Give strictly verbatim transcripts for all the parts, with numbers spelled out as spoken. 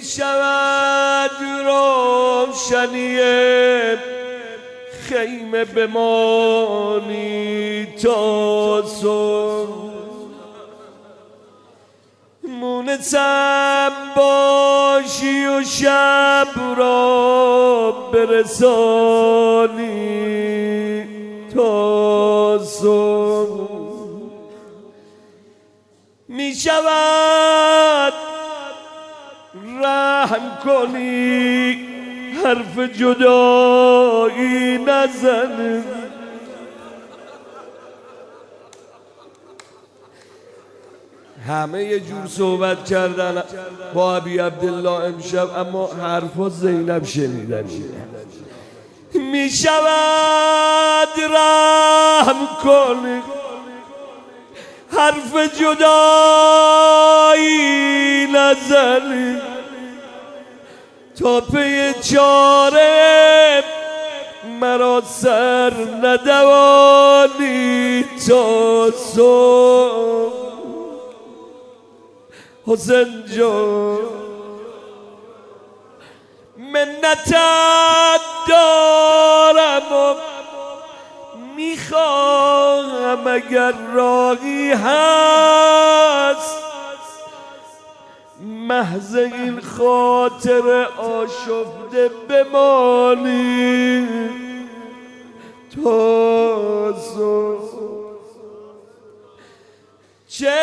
شود روشنی خیمه بمانی تا صبح، مونسم باشی و شب را برسانی تا صبح. می شود رحم کنی حرف جدایی نزنی، همه یه جور صحبت کردن با ابی عبدالله امشب، اما حرفا زینب شنیدنی. می شود رحم کنی حرف جدایی نزنی، تا پی چاره مرا سر ندوانی تا صبح. حسین جان منتت دارم و میخواهم اگر راهی هست محض این خاطر آشفته بمانی تا صبح. چه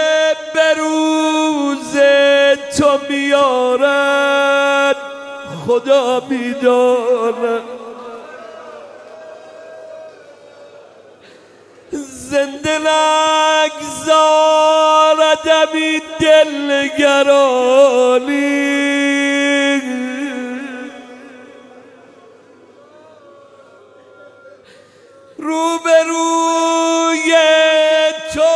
بروز تو میارد خدا میداند، زنده نگذاردم این دلنگرانی، روبروی تو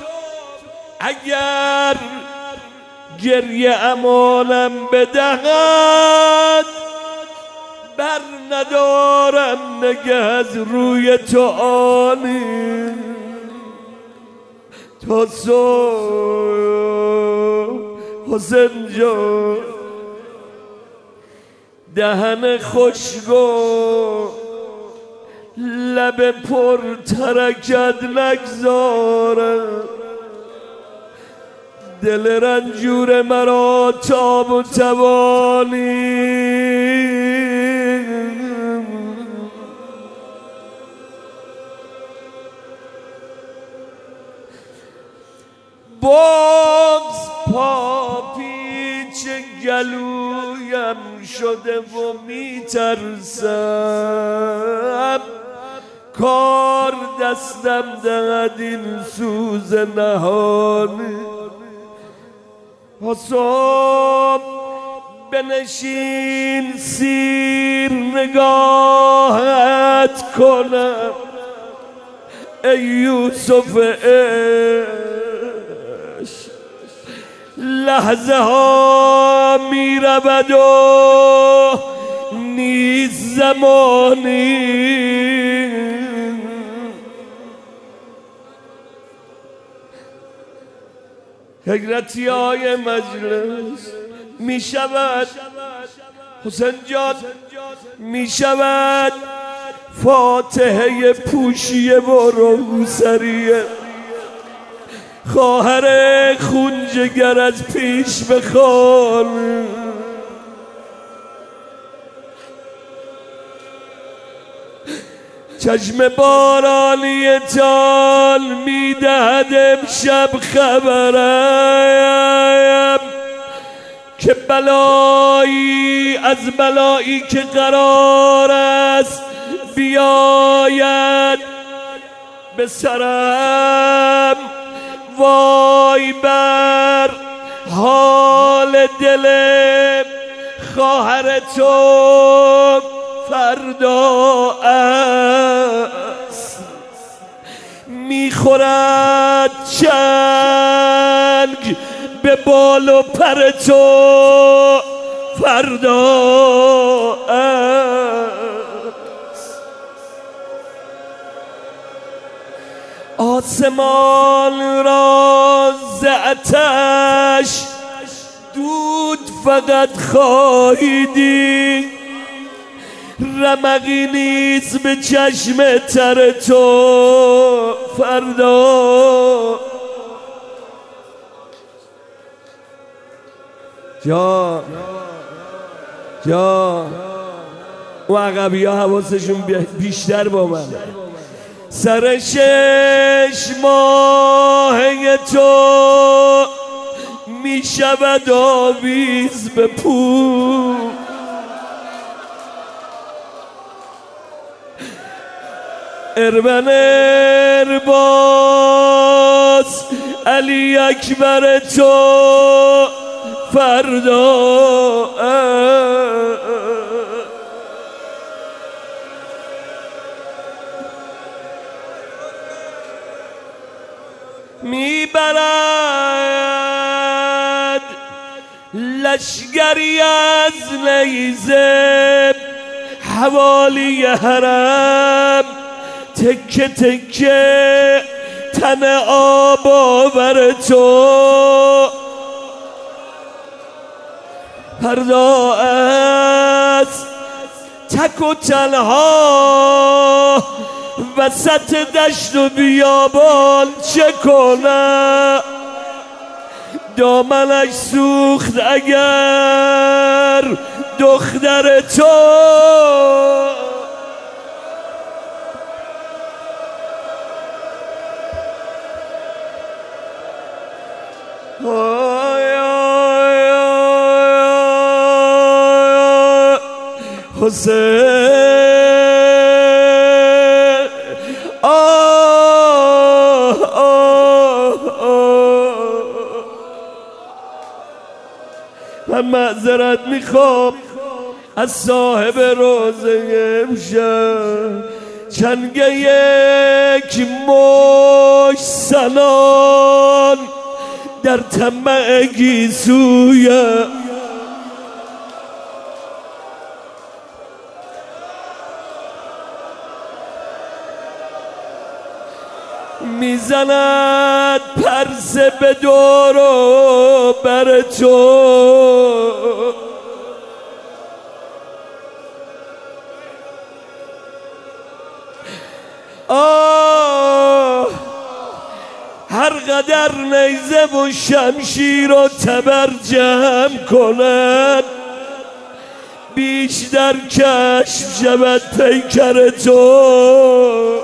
اگر گریه امانم بدهد بر ندارم نگه از روی تو آنی تا صبح. حسین جان دهن خشک و لب پر ترکت نگذارم، دل رنجور مرا تاب و توانی. بغض پا پیچ گلویم شده و میترسم کار دستم دهد این سوز نهانی. حساب بنشین سیر نگاهت کنم ای یوسف عشق، لحظه ها می رود و نیست زمانی. حیرتی های مجلس می شود حسین جان، می شود فاتحه پوشیه و روسریه، خواهر خونجگر از پیش بخوان. چشم بارانی تال میدهد امشب خبرم که بلایی از بلایی که قرار است بیاید به سرم. وای بر حال دل خواهر تو فردا است، میخورد چنگ به بال و پر تو فردا است. آسمان را ز آتش دود فقط خواهیدی، رمقی نیست به چشم تر تو فردا. جا جا و عقبی ها حواسشون بیشتر با من. سر شش ماهه تو می شود آویز به پو، اربن ارباز علی اکبر تو فردا. میبرد لشگری از نیزه حوالی حرم، تکه تکه تن آب آور تو فردا. از تک و تنها وسط دشت و بیابان چه کنه، دامنش سوخت اگر دختر تو. حسین آه آه آه من معذرت میخوام از صاحب روزه امشب، چنگ یک مش سنان در طمع گیسویه، میزند پرسه به دور و بر تو. آه هر قدر نیزه و شمشیر و تبر جمع کند، بیشتر کشف شود پیکر تو.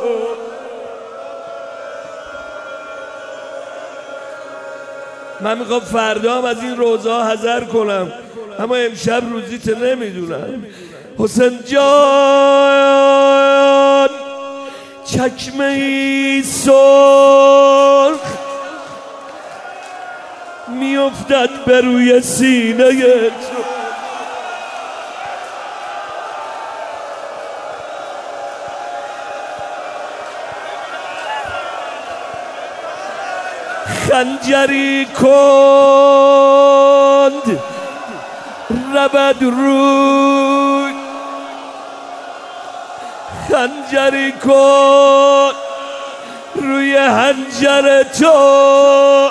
من میخوام فردا هم از این روزا حذر کنم، اما امشب روزیت نمیدونم. حسین جان چکمه ای سرخ میافتد به روی سینه تو، خنجری کند ربد روی، خنجری کن روی هنجر تو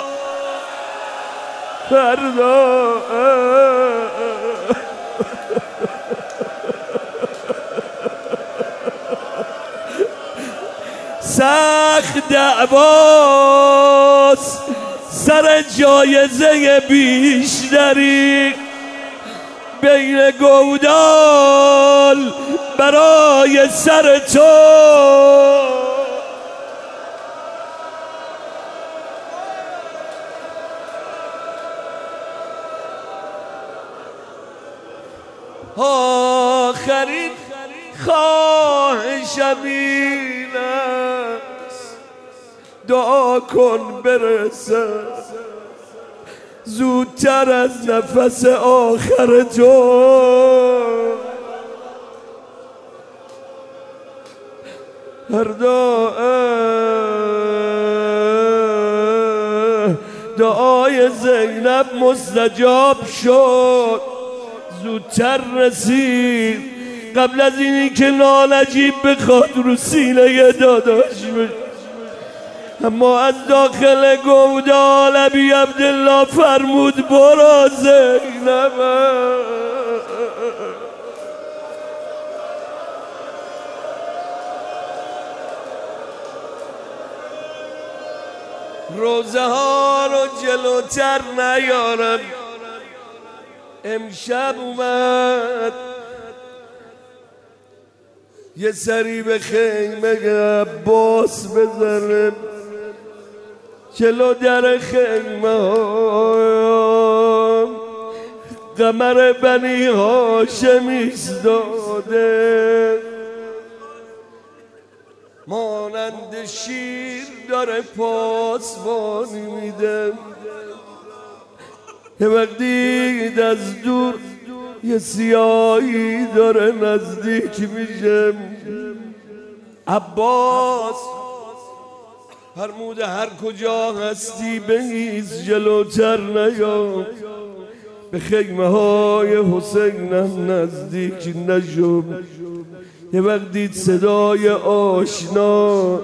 فردا. سخت دعواست سر جایزه بیشتری بین گودال برای سر تو. آخرین خواهشم این است، دعا کن برسه زودتر از نفس آخر تو. فردا دعای زینب مستجاب شد، زودتر رسید قبل از اینی که نانجیب بخواد رو سینه داداش بشه. اما از داخل گودال ابی عبدالله فرمود برو زینب. روزه ها رو جلوتر نیارم، امشب اومد یه سری به خیمه عباس بزنه، جلو در خیمه ها قمر بنی هاشم ایستاده، مانند شیر داره پاسبانی میده. یه وقتی از دور یه سیاهی داره نزدیک میشه. عباس فرمود هر کجا هستی بایست جلوتر نیا، به خیمه های حسینم نزدیک نشو. یه وقت دید صدای آشنا،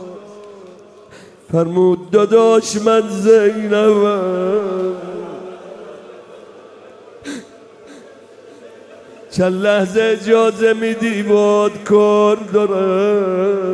فرمود داداش من زینبم. چند لحظه اجازه میدی باد کار دارم.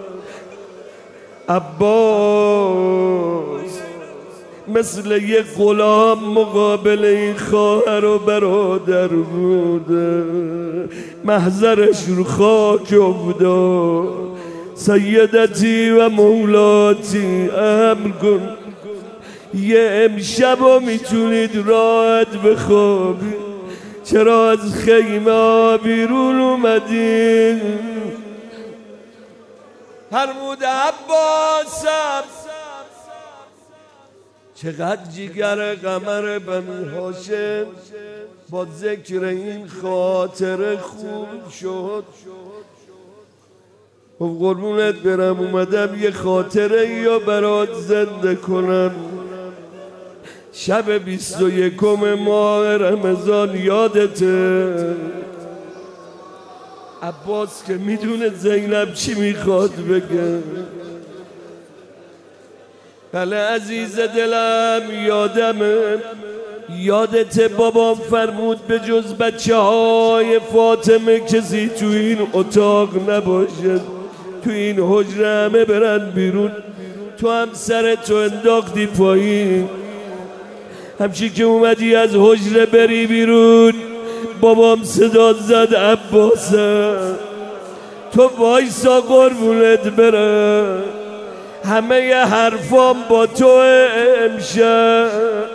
عباس مثل یه غلام مقابل این خواهر و برادر بوده، محضرش رو خاک افتاد. سیدتی و مولاتی امر کن یه امشب رو میتونید راحت بخوابید، چرا از خیمه بیرون اومدین؟ فرمود عباسم چقدر جگر قمر بنی هاشم با ذکر این خاطر خوب شد. و قربونت برم اومدم یه خاطره یا برات زنده کنم. شب بیست و یکم ماه رمضان یادته؟ عباس که میدونه زینب چی میخواد بگه. بله عزیز دلم یادمه، یادت بابام فرمود به جز بچه های فاطمه کسی تو این اتاق نباشه، تو این حجره همه برن بیرون. تو هم سرتو انداختی پایین، همچی که اومدی از حجره بری بیرون بابام صدا زد عباسم تو وایسا قربونت برم، همه ی حرفام با تو امشب.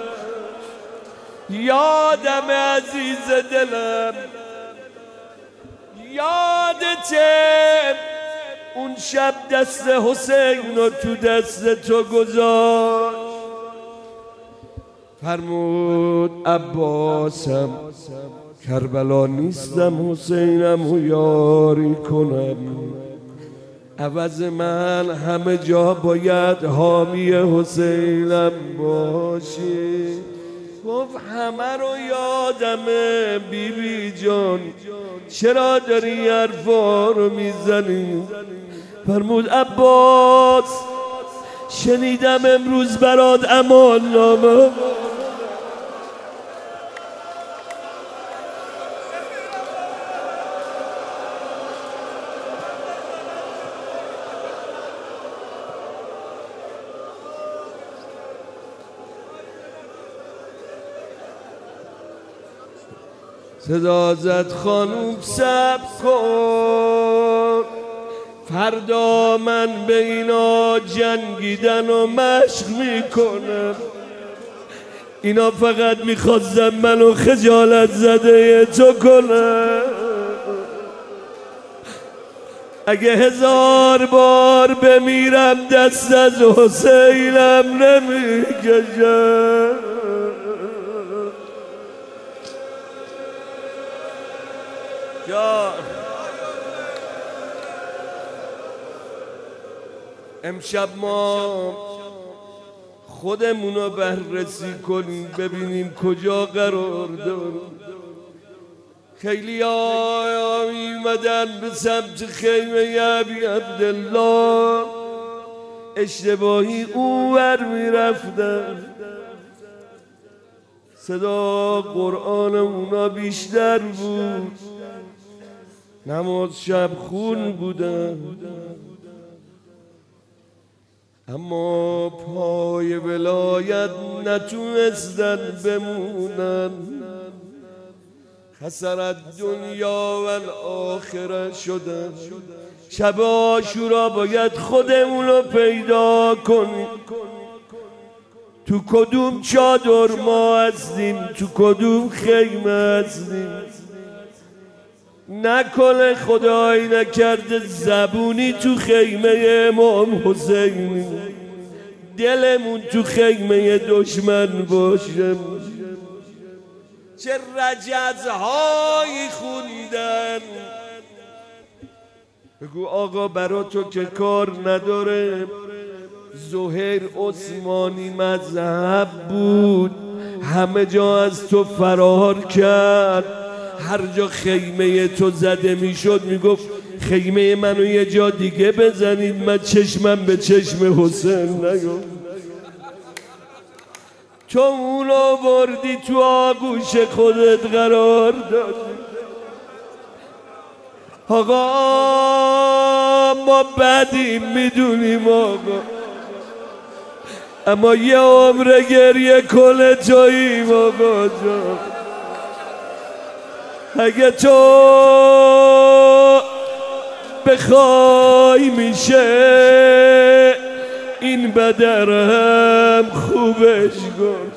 یادم عزیز دلم یادته اون شب دست حسین رو تو دست تو گذاشت، فرمود عباسم کربلا نیستم حسینم و یاری کنم، عوض من همه جا باید حامی حسینم باشی. گفت همه رو یادمه بی بی جان، چرا داری حرفا رو میزنی؟ فرمود عباس شنیدم امروز برات امان نامه. صدا زد خانوم صبر کن، فردا من به اینا جنگیدن و مشق میکنم، اینا فقط میخواستم منو خجالت زده تو کنم. اگه هزار بار بمیرم دست از حسینم نمیکشم. امشب ما خودمونو بررسی کنیم ببینیم کجا قرار داریم. خیلی ها میمدن به سمت خیمه ابی عبدالله، اشتباهی اونور میرفتم، صدا قرآن اونا بیشتر بود، نماز شب خون بودن، اما پای ولایت نتونستن بمونن. خسرت دنیا و الاخره شدن. شب عاشورا باید خودمون رو پیدا کنیم، تو کدوم چادر ما هستیم، تو کدوم خیمه هستیم. نکنه خدایی نکرده زبونی تو خیمه امام حسین، دلمون تو خیمه دشمن باشه. چه رجزهایی خوندن. بگو آقا برا تو که کار نداره، زهیر عثمانی مذهب بود، همه جا از تو فرار کرد. هر جا خیمه تو زده میشد میگفت خیمه منو یه جا دیگه بزنید، من چشمم به چشم حسین نگفت. تو اونو بردی تو آغوش خودت قرار دادی. آقا ما بدیم میدونیم آقا، اما یه عمر گریه کل توییم آقا جان. اگه تو بخوای میشه این بدرم خوبش کن.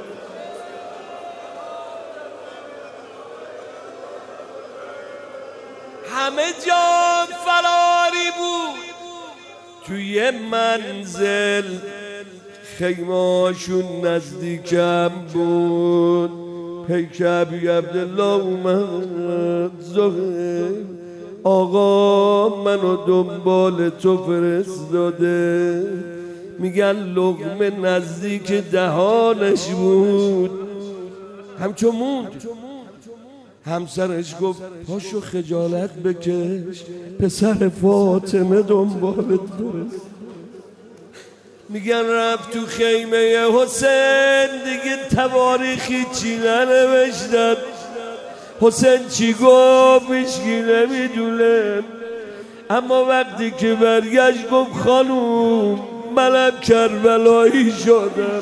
همه جا فراری بود، توی منزل خیمه‌هاشون نزدیکم بود. پیک ابی عبدالله اومد، زهیر آقا منو دنبال تو فرستاده، میگن لقمه نزدیک دهانش بود. همچو موند. همسرش گفت پاشو خجالت بکش، پسر فاطمه دنبالت فرست. میگن رفت تو خیمه حسین، دیگه تواریخی چی ننوشتن. حسین چی گفت هیچکی نمیدونه، اما وقتی که برگشت گفت خانوم منم کربلایی شدم،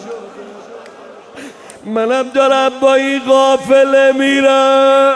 منم دارم با این قافله میرم.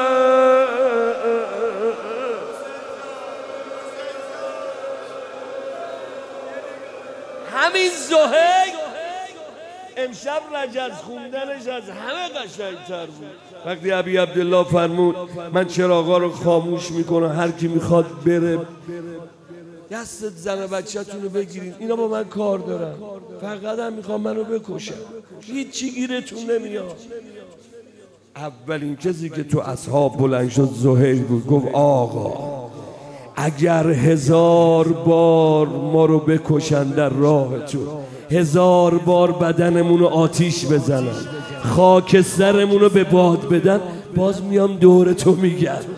همین زهیر امشب رجز خوندنش از همه قشنگ‌تر بود. وقتی ابی عبدالله فرمود من چراغا رو خاموش میکنم، هر کی میخواد بره دستت زن بچه‌تون رو بگیرین، اینا با من کار دارن، فقط هم میخوام منو بکشن، هیچی گیرتون نمیاد. اولین کسی که تو اصحاب بلند شد زهیر بود، گفت آقا اگر هزار بار ما رو بکشن در راهتون، هزار بار بدنمون رو آتیش بزنن، خاکسترمون رو به باد بدن، باز میام دور تو میگرد.